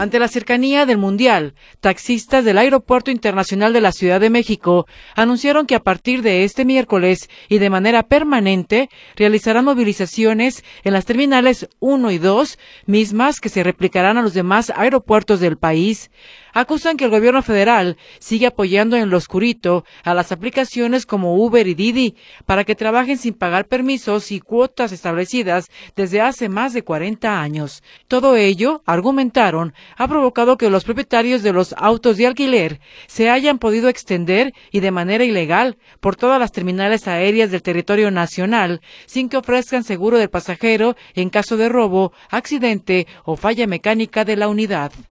Ante la cercanía del Mundial, taxistas del Aeropuerto Internacional de la Ciudad de México anunciaron que a partir de este miércoles y de manera permanente realizarán movilizaciones en las terminales 1 y 2, mismas que se replicarán a los demás aeropuertos del país. Acusan que el gobierno federal sigue apoyando en lo oscurito a las aplicaciones como Uber y Didi para que trabajen sin pagar permisos y cuotas establecidas desde hace más de 40 años. Todo ello, argumentaron, ha provocado que los propietarios de los autos de alquiler se hayan podido extender y de manera ilegal por todas las terminales aéreas del territorio nacional sin que ofrezcan seguro del pasajero en caso de robo, accidente o falla mecánica de la unidad.